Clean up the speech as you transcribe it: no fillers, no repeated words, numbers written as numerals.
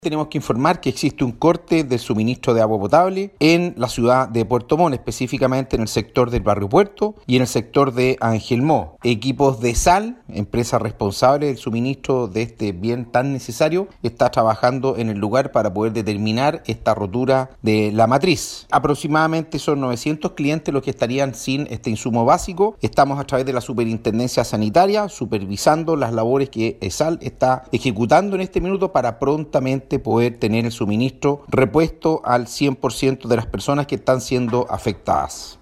Tenemos que informar que existe un corte del suministro de agua potable en la ciudad de Puerto Montt, específicamente en el sector del barrio Puerto y en el sector de Angelmó. Equipos de Sal, empresa responsable del suministro de este bien tan necesario, está trabajando en el lugar para poder determinar esta rotura de la matriz. Aproximadamente son 900 clientes los que estarían sin este insumo básico. Estamos a través de la Superintendencia Sanitaria supervisando las labores que Sal está ejecutando en este minuto para prontamente poder tener el suministro repuesto al 100% de las personas que están siendo afectadas.